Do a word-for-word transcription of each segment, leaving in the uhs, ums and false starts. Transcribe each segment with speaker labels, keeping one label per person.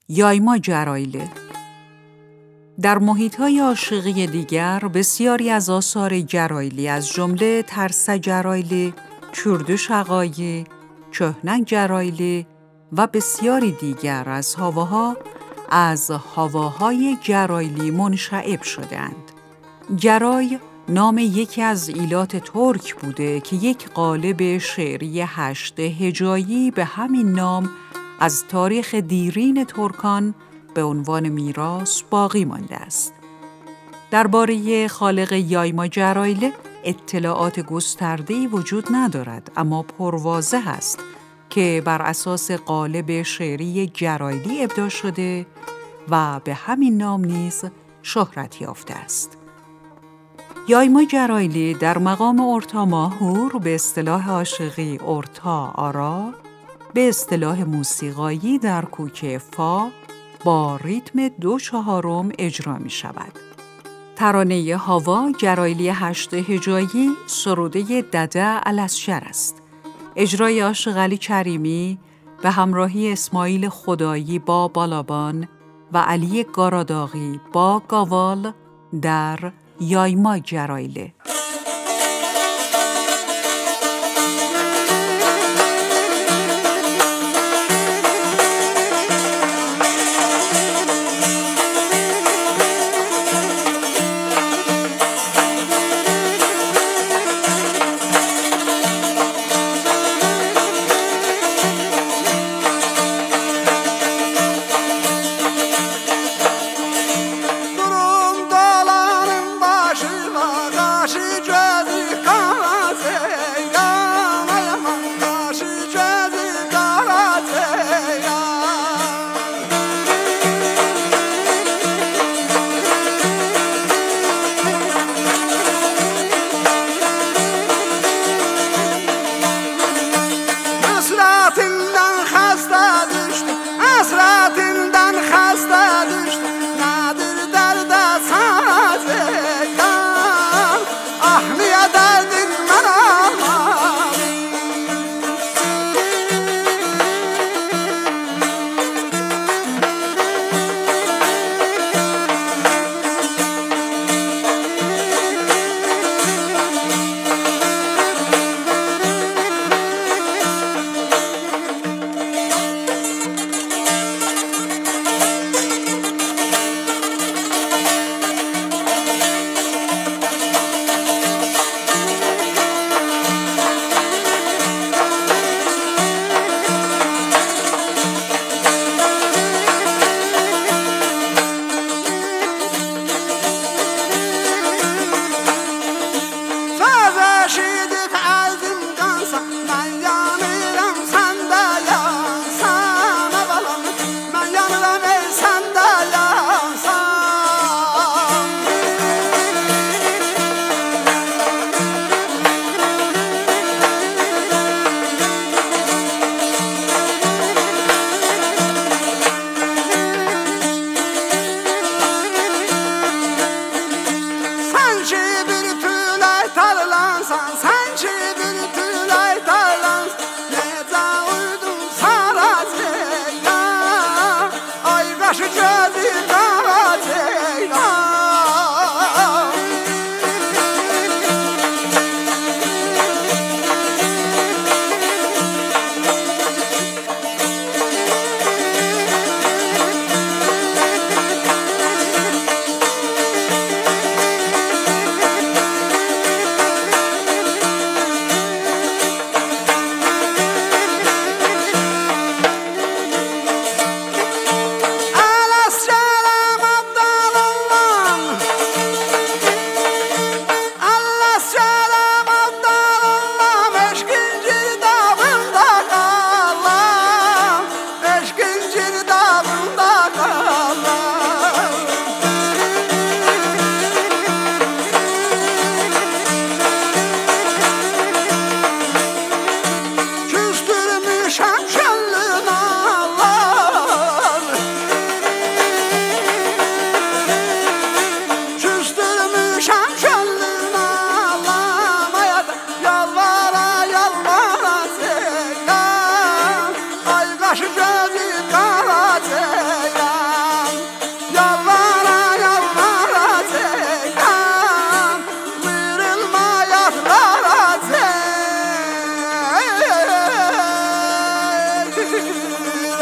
Speaker 1: یایما جرایلی. در محیط‌های عاشقی دیگر بسیاری از آثار جرایلی از جمله ترسه جرایلی، چردو شقایی، چهنک جرایلی و بسیاری دیگر از هاواها از هاواهای جرایلی منشعب شدند. جرای نام یکی از ایلات ترک بوده که یک قالب شعری هشت هجایی به همین نام از تاریخ دیرین ترکان به عنوان میراث باقی مانده است. درباره خالق یایما جرایلی اطلاعات گسترده‌ای وجود ندارد، اما پرواضح است که بر اساس قالب شعری جرایلی ابداع شده و به همین نام نیز شهرت یافته است. یایما جرایلی در مقام اورتا ماهور، به اصطلاح عاشقی اورتا آرا، به اصطلاح موسیقایی در کوک فا با ریتم دو چهارم اجرا می شود. ترانه هاوا جرایلی هشت هجایی سروده دده الاسجر است. اجرای عاشق علی کریمی به همراهی اسماعیل خدایی با بالابان و علی گاراداغی با گاوال در یایما جرایلی.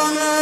Speaker 2: دهد